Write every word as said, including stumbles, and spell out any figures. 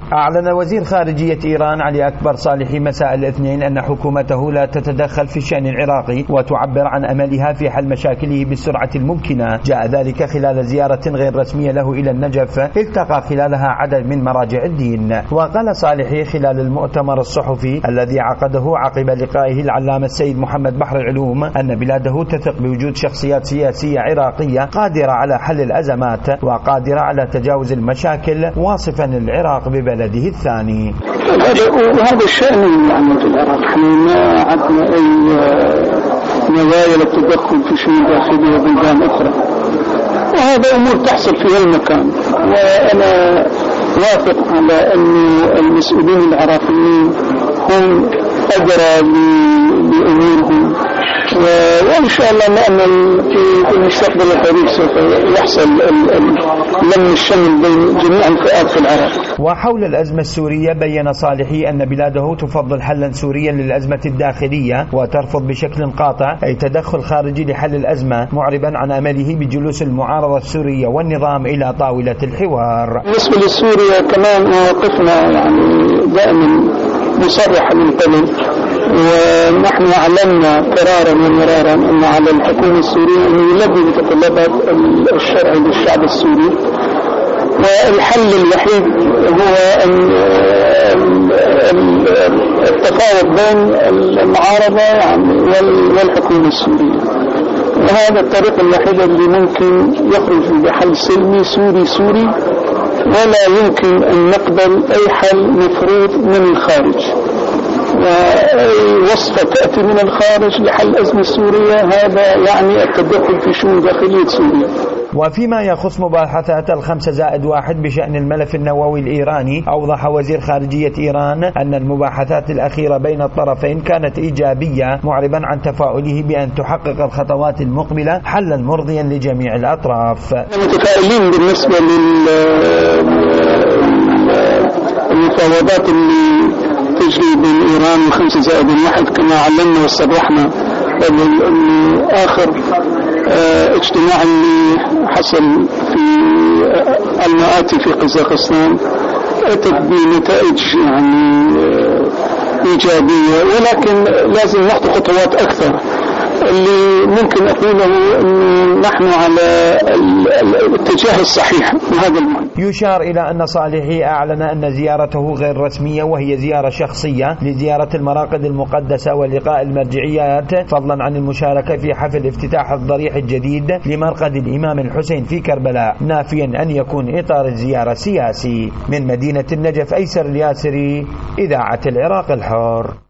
أعلن وزير خارجية إيران علي أكبر صالحي مساء الاثنين أن حكومته لا تتدخل في الشأن العراقي وتعبر عن أملها في حل مشاكله بالسرعة الممكنة. جاء ذلك خلال زيارة غير رسمية له إلى النجف التقى خلالها عدد من مراجع الدين. وقال صالحي خلال المؤتمر الصحفي الذي عقده عقب لقائه العلامة السيد محمد بحر العلوم أن بلاده تثق بوجود شخصيات سياسية عراقية قادرة على حل الأزمات وقادرة على تجاوز المشاكل، واصفا العراق ببلده الثاني. وهذا الشأن يعني في العراق، احنا ما عندنا أي نوايا للتدخل في شؤون داخلية بلدان أخرى، وهذا أمور تحصل في هذا المكان. وأنا واثق على أن المسؤولين العراقيين هم أدرى بأمورهم، وإن شاء الله نأمل في المستقبل القريب سوف يحصل لم الشمل بين جميع الفئات في العراق. وحول الأزمة السورية بيّن صالحي أن بلاده تفضل حلا سوريا للأزمة الداخلية وترفض بشكل قاطع أي تدخل خارجي لحل الأزمة، معربا عن أمله بجلوس المعارضة السورية والنظام إلى طاولة الحوار. بالنسبة لسوريا كمان موقفنا يعني دائما مصرح من قبل، ونحن أعلنا قرارا ومرارا أن على الحكومة السورية أن يلبي متطلبات الشرع للشعب السوري، والحل الوحيد هو أن التفاوض بين المعارضة والحكومة السورية، وهذا الطريق الوحيد اللي ممكن يخرج بحل سلمي سوري سوري، ولا يمكن أن نقبل أي حل مفروض من الخارج، وأي وصفة تأتي من الخارج لحل أزمة سوريا هذا يعني التدخل في شؤون داخلية سوريا. وفيما يخص مباحثات الخمسة زائد واحد بشأن الملف النووي الإيراني، أوضح وزير خارجية إيران أن المباحثات الأخيرة بين الطرفين كانت إيجابية، معربا عن تفاؤله بأن تحقق الخطوات المقبلة حلا مرضيا لجميع الأطراف. متفائلين بالنسبة للمفاوضات اللي تجري بين إيران وخمسة زائد واحد، كما علمنا وصرحنا قبل آخر اجتماع اللي حصل في المآتي في قزاقستان أتت بنتائج يعني إيجابية، ولكن لازم نخطو خطوات أكثر. اللي ممكن أقوله أن نحن على الاتجاه الصحيح بهذا المهم. يشار إلى أن صالحي أعلن أن زيارته غير رسمية وهي زيارة شخصية لزيارة المراقد المقدسة ولقاء المرجعيات، فضلا عن المشاركة في حفل افتتاح الضريح الجديد لمرقد الإمام الحسين في كربلاء، نافيا أن يكون إطار الزيارة سياسي. من مدينة النجف، أيسر الياسري، إذاعة العراق الحر.